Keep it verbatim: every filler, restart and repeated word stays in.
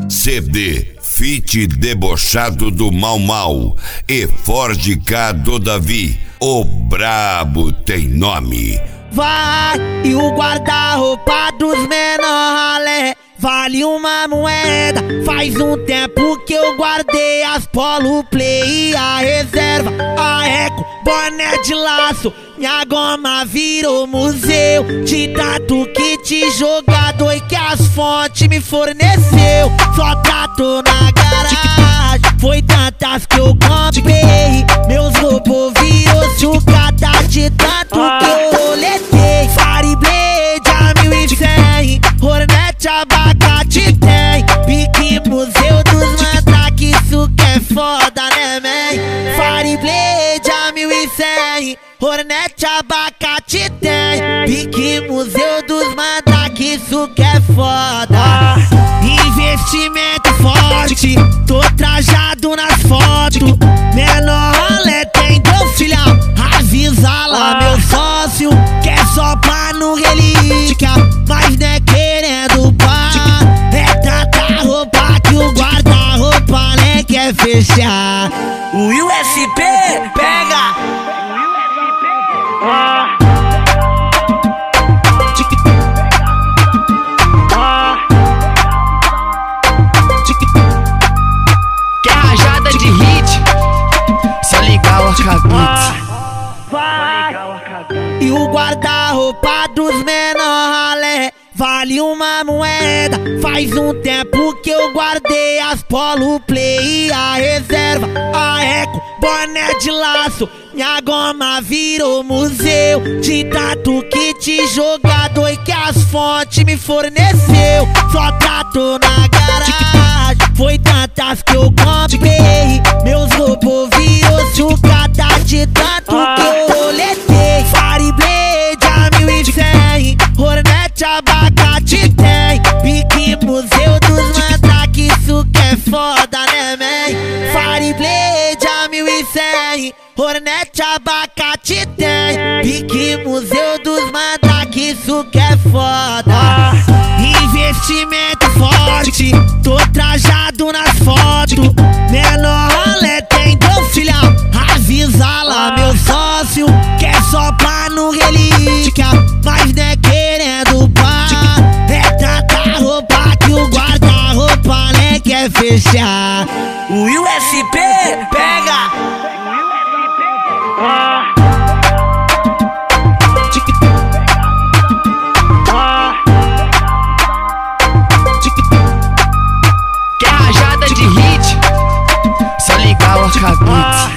C D Fit Debochado do Mau Mau e Ford K do Davi, o brabo tem nome. Vai, e o guarda-roupa dos menor ralé vale uma moeda. Faz um tempo que eu guardei as Polo Play e a reserva, a Eco, boné de laço. Minha goma virou museu de tanto kit jogador e que as fontes me forneceu. Só trato na garagem, foi tantas que eu comprei. Meus robôs virou sucata de tanto que eu roletei. Fireblade a mil e cem, Hornet abacate tem. Pique museu dos mandrake, isso que é foda, né, man? Fireblade a mil e cem, Hornet abacate tem. Pique museu dos mandrake, isso que é foda. Investimento forte, tô trajado nas fotos. Menor rolê tem teu filhão, avisa lá meu sócio que é só pra no relíquia, mas não é querendo pá. É tanta roupa que o guarda-roupa nem quer fechar. O U S P pega. Ah. Quer rajada de hit? Só ligar o arcabouço. E o guarda-roupa dos menor ralé vale uma moeda. Faz um tempo que eu guardei as Polo Play e a reserva, a Eco, boné de laço. Minha goma virou museu de tanto kit jogador e que as fontes me forneceu. Só trato na garagem, foi tantas que eu comprei. Meus robôs virou sucata de tanto que eu roletei. Fireblade a mil e cem, Hornet abacate tem. Pique museu dos mandrake, isso que é foda, né, man? Fireblade a mil e cem, Hornet abacate tem. Pique museu dos mandrake, isso que é foda. Investimento forte, tô trajado nas fotos. Menor rolê tem teu filhão, avisa lá meu sócio que é só pra no relíquia, mas não é querendo pá. É tanta roupa que o guarda-roupa nem quer fechar. O U S P pega. Ah. Quer rajada de hit? Só ligar o arcabouço.